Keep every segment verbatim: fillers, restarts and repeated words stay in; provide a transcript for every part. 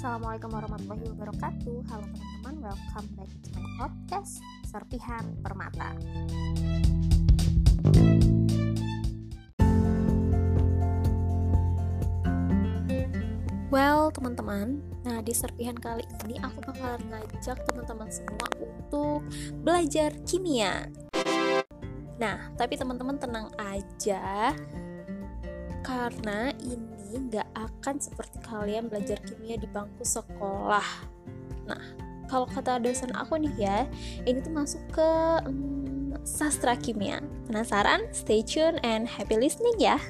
Assalamualaikum warahmatullahi wabarakatuh. Halo teman-teman, welcome back to my podcast Serpihan Permata. Well teman-teman, nah di serpihan kali ini aku bakalan ngajak teman-teman semua untuk belajar kimia. Nah, tapi teman-teman tenang aja, karena ini gak akan seperti kalian belajar kimia di bangku sekolah. Nah, kalau kata dosen aku nih ya, ini tuh masuk ke hmm, sastra kimia. Penasaran? Stay tune and happy listening ya.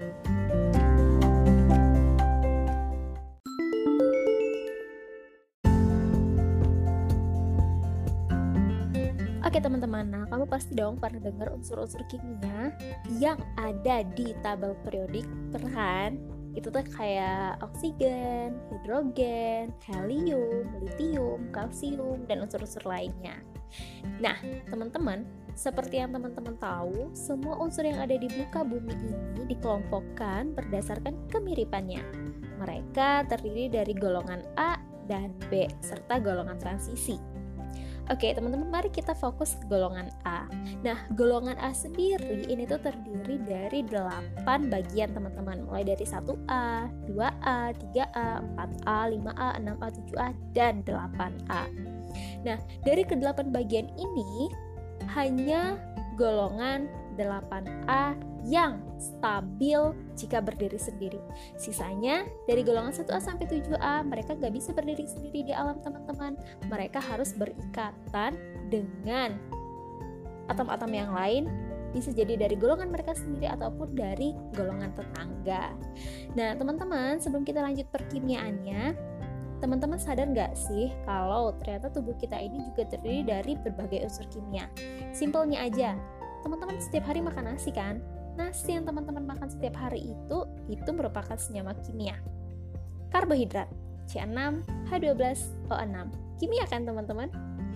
Oke teman-teman, nah kamu pasti dong pernah dengar unsur-unsur kimia yang ada di tabel periodik, kan? Itu tuh kayak oksigen, hidrogen, helium, litium, kalsium, dan unsur-unsur lainnya. Nah, teman-teman, seperti yang teman-teman tahu, semua unsur yang ada di muka bumi ini dikelompokkan berdasarkan kemiripannya. Mereka terdiri dari golongan A dan B, serta golongan transisi. Oke teman-teman, mari kita fokus ke golongan A. Nah, golongan A sendiri ini tuh terdiri dari delapan bagian teman-teman, mulai dari satu A, dua A, tiga A, empat A, lima A, enam A, tujuh A, dan delapan A. Nah, dari kedelapan bagian ini hanya golongan delapan A yang stabil jika berdiri sendiri. Sisanya dari golongan satu A sampai tujuh A mereka gak bisa berdiri sendiri di alam teman-teman. Mereka harus berikatan dengan atom-atom yang lain, bisa jadi dari golongan mereka sendiri ataupun dari golongan tetangga. Nah teman-teman, sebelum kita lanjut perkimiaannya, teman-teman sadar gak sih kalau ternyata tubuh kita ini juga terdiri dari berbagai unsur kimia. Simpelnya aja, teman-teman setiap hari makan nasi kan? Nasi yang teman-teman makan setiap hari itu, itu merupakan senyawa kimia. Karbohidrat, C enam H dua belas O enam. Kimia kan teman-teman?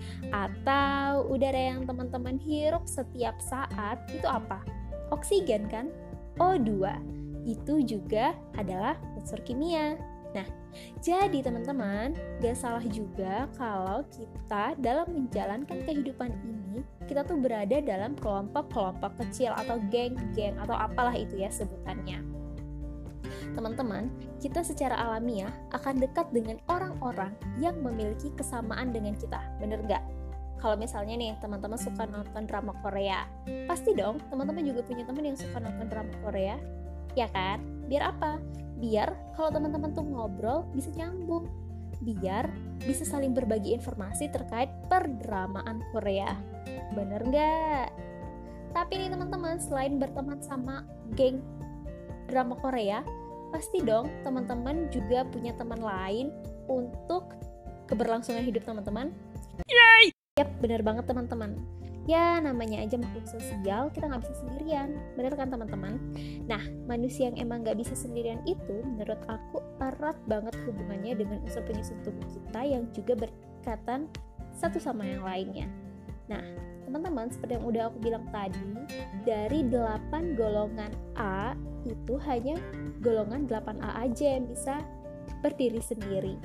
Atau udara yang teman-teman hirup setiap saat, itu apa? Oksigen kan? O dua. Itu juga adalah unsur kimia. Nah, jadi teman-teman, gak salah juga kalau kita dalam menjalankan kehidupan ini, kita tuh berada dalam kelompok-kelompok kecil atau geng-geng atau apalah itu ya sebutannya. Teman-teman, kita secara alamiah akan dekat dengan orang-orang yang memiliki kesamaan dengan kita, bener gak? Kalau misalnya nih teman-teman suka nonton drama Korea, pasti dong teman-teman juga punya teman yang suka nonton drama Korea, ya kan? Biar apa? Biar kalau teman-teman tuh ngobrol bisa nyambung, biar bisa saling berbagi informasi terkait perdramaan Korea. Bener nggak? Tapi nih teman-teman, selain berteman sama geng drama Korea, pasti dong teman-teman juga punya teman lain untuk keberlangsungan hidup teman-teman. Yay! Yap, bener banget teman-teman. Ya namanya aja makhluk sosial, kita gak bisa sendirian, bener kan teman-teman? Nah, manusia yang emang gak bisa sendirian itu menurut aku erat banget hubungannya dengan unsur penyusun tubuh kita yang juga berkaitan satu sama yang lainnya. Nah, teman-teman, seperti yang udah aku bilang tadi, dari delapan golongan A itu hanya golongan delapan A aja yang bisa berdiri sendiri.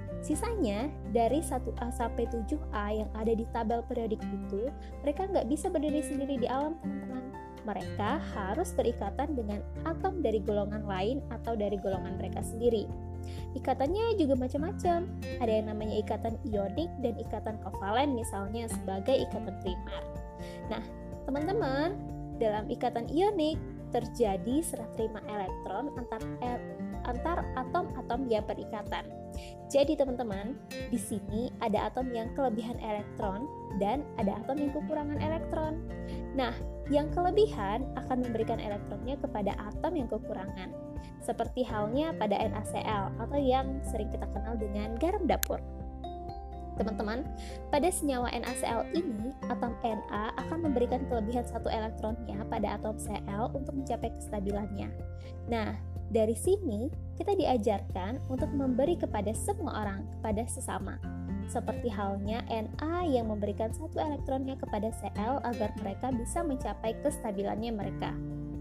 Sisanya dari satu A sampai tujuh A yang ada di tabel periodik itu, mereka nggak bisa berdiri sendiri di alam teman-teman. Mereka harus berikatan dengan atom dari golongan lain atau dari golongan mereka sendiri. Ikatannya juga macam-macam. Ada yang namanya ikatan ionik dan ikatan kovalen misalnya sebagai ikatan primer. Nah, teman-teman, dalam ikatan ionik terjadi serah terima elektron antar antar atom-atom yang berikatan. Jadi teman-teman, di sini ada atom yang kelebihan elektron dan ada atom yang kekurangan elektron. Nah, yang kelebihan akan memberikan elektronnya kepada atom yang kekurangan. Seperti halnya pada NaCl atau yang sering kita kenal dengan garam dapur. Teman-teman, pada senyawa NaCl ini, atom Na akan memberikan kelebihan satu elektronnya pada atom Cl untuk mencapai kestabilannya. Nah, dari sini kita diajarkan untuk memberi kepada semua orang, kepada sesama. Seperti halnya Na yang memberikan satu elektronnya kepada Cl agar mereka bisa mencapai kestabilannya mereka.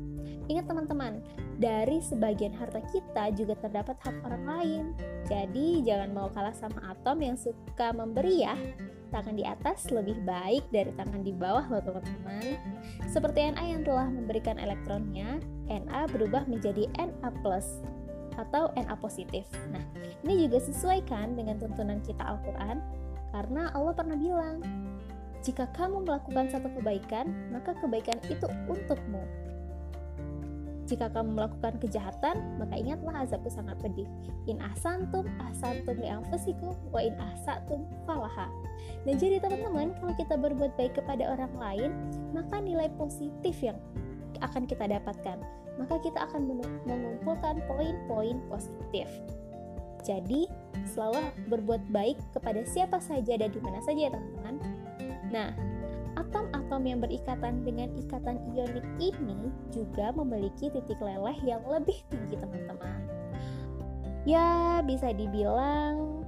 Ingat teman-teman, dari sebagian harta kita juga terdapat hak orang lain. Jadi jangan mau kalah sama atom yang suka memberi ya. Tangan di atas lebih baik dari tangan di bawah loh teman-teman. Seperti Na yang telah memberikan elektronnya, Na berubah menjadi Na plus atau Na positif. Nah, ini juga sesuai kan dengan tuntunan kita Al-Quran? Karena Allah pernah bilang, jika kamu melakukan satu kebaikan, maka kebaikan itu untukmu. Jika kamu melakukan kejahatan, maka ingatlah azabku sangat pedih. In ahsantum, ahsantum li anfusikum, wa in ahsatum falaha. Nah, jadi teman-teman, kalau kita berbuat baik kepada orang lain, maka nilai positif yang akan kita dapatkan. Maka kita akan mengumpulkan poin-poin positif. Jadi, selalu berbuat baik kepada siapa saja dan di mana saja ya teman-teman. Nah, atom-atom yang berikatan dengan ikatan ionik ini juga memiliki titik leleh yang lebih tinggi teman-teman. Ya, bisa dibilang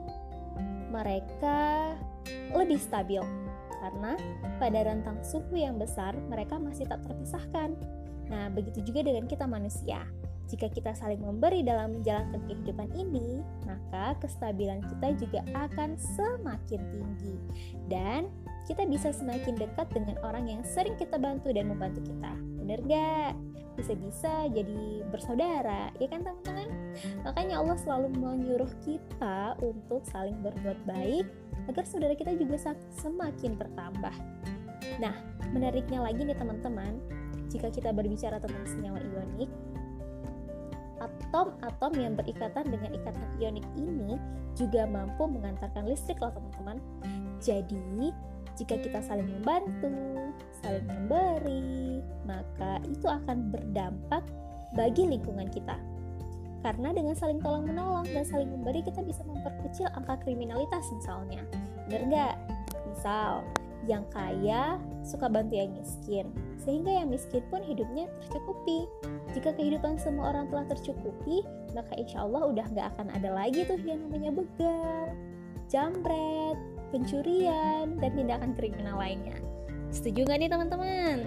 mereka lebih stabil karena pada rentang suhu yang besar mereka masih tak terpisahkan. Nah, begitu juga dengan kita manusia. Jika kita saling memberi dalam menjalankan kehidupan ini, maka kestabilan kita juga akan semakin tinggi. Dan kita bisa semakin dekat dengan orang yang sering kita bantu dan membantu kita. Bener gak? Bisa-bisa jadi bersaudara, ya kan teman-teman? Makanya Allah selalu menyuruh kita untuk saling berbuat baik, agar saudara kita juga semakin bertambah. Nah, menariknya lagi nih teman-teman, jika kita berbicara tentang senyawa ionik, atom-atom yang berikatan dengan ikatan ionik ini juga mampu mengantarkan listrik loh teman-teman. Jadi, jika kita saling membantu, saling memberi, maka itu akan berdampak bagi lingkungan kita. Karena dengan saling tolong-menolong dan saling memberi, kita bisa memperkecil angka kriminalitas misalnya. Bener nggak? Misal, yang kaya suka bantu yang miskin, sehingga yang miskin pun hidupnya tercukupi. Jika kehidupan semua orang telah tercukupi, maka insya Allah udah nggak akan ada lagi tuh yang namanya begal, jambret, pencurian, dan tindakan kriminal lainnya. Setuju nggak nih teman-teman?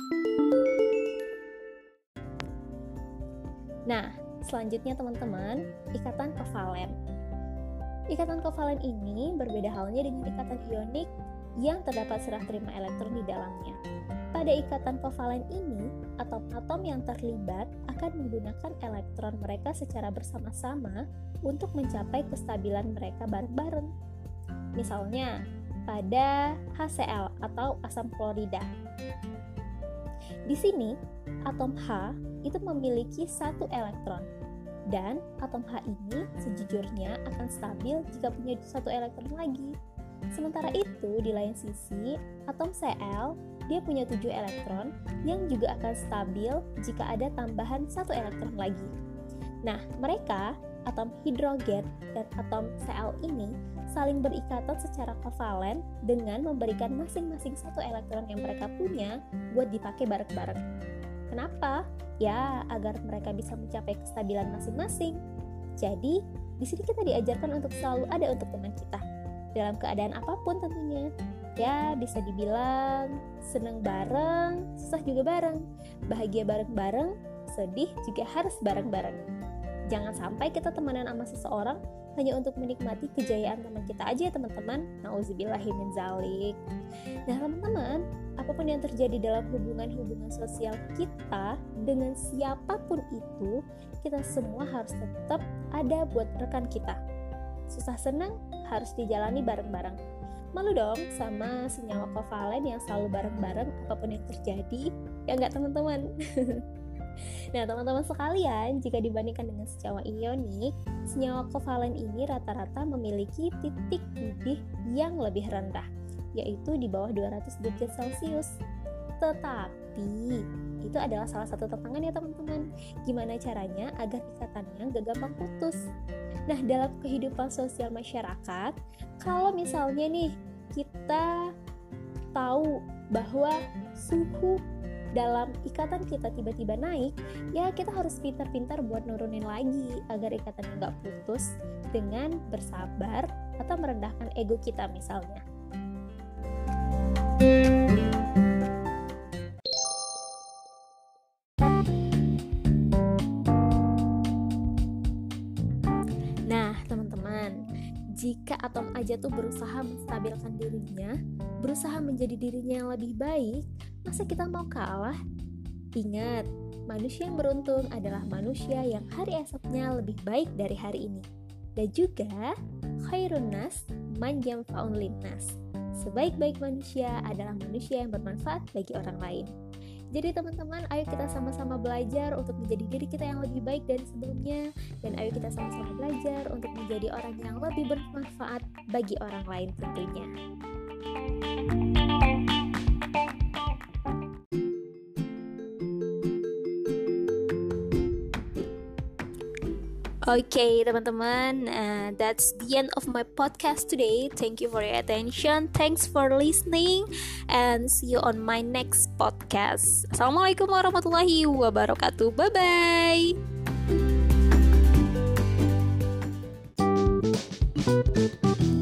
Nah, selanjutnya teman-teman, ikatan kovalen. Ikatan kovalen ini berbeda halnya dengan ikatan ionik yang terdapat serah terima elektron di dalamnya. Pada ikatan kovalen ini, atom-atom yang terlibat akan menggunakan elektron mereka secara bersama-sama untuk mencapai kestabilan mereka bareng-bareng. Misalnya, pada H C l atau asam klorida. Di sini, atom H itu memiliki satu elektron. Dan atom H ini sejujurnya akan stabil jika punya satu elektron lagi. Sementara itu, di lain sisi, atom Cl dia punya tujuh elektron yang juga akan stabil jika ada tambahan satu elektron lagi. Nah, mereka, atom hidrogen dan atom Cl ini saling berikatan secara kovalen dengan memberikan masing-masing satu elektron yang mereka punya buat dipakai bareng-bareng. Kenapa? Ya, agar mereka bisa mencapai kestabilan masing-masing. Jadi, di sini kita diajarkan untuk selalu ada untuk teman kita dalam keadaan apapun tentunya. Ya, bisa dibilang senang bareng, susah juga bareng, bahagia bareng-bareng, sedih juga harus bareng-bareng. Jangan sampai kita temenan sama seseorang hanya untuk menikmati kejayaan teman kita aja ya teman-temin. Nauzubillahi min zalik. Nah teman-teman, apapun yang terjadi dalam hubungan-hubungan sosial kita dengan siapapun itu, kita semua harus tetap ada buat rekan kita. Susah senang harus dijalani bareng-bareng. Malu dong sama senyawa kovalen yang selalu bareng-bareng apapun yang terjadi, ya enggak teman-teman? Nah teman-teman sekalian, jika dibandingkan dengan senyawa ionik, senyawa kovalen ini rata-rata memiliki titik didih yang lebih rendah, yaitu di bawah dua ratus derajat Celcius. Tetapi itu adalah salah satu tantangan ya teman-teman. Gimana caranya agar ikatannya gak gampang putus? Nah dalam kehidupan sosial masyarakat, kalau misalnya nih kita tahu bahwa suhu dalam ikatan kita tiba-tiba naik, ya kita harus pintar-pintar buat nurunin lagi agar ikatannya gak putus dengan bersabar atau merendahkan ego kita misalnya. jika atom aja tuh berusaha menstabilkan dirinya, berusaha menjadi dirinya yang lebih baik, masa kita mau kalah? Ingat, manusia yang beruntung adalah manusia yang hari esoknya lebih baik dari hari ini. Dan juga, khairun nas man yanfa'un linnas. Sebaik-baik manusia adalah manusia yang bermanfaat bagi orang lain. Jadi teman-teman, ayo kita sama-sama belajar untuk menjadi diri kita yang lebih baik dari sebelumnya. Dan ayo kita sama-sama belajar untuk menjadi orang yang lebih bermanfaat bagi orang lain tentunya. Okay, teman-teman, uh, that's the end of my podcast today. Thank you for your attention. Thanks for listening, and see you on my next podcast. Assalamualaikum warahmatullahi wabarakatuh. Bye bye.